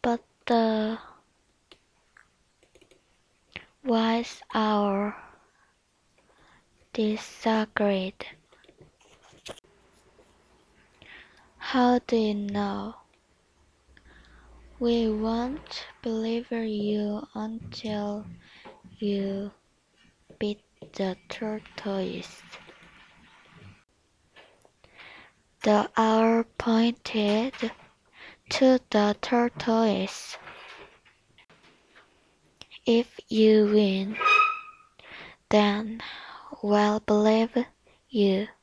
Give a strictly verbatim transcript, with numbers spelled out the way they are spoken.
But the wise owl disagreed. How do you know? We won't believe you until you beat the tortoise. The owl pointed to the tortoise. If you win, then we'll believe you.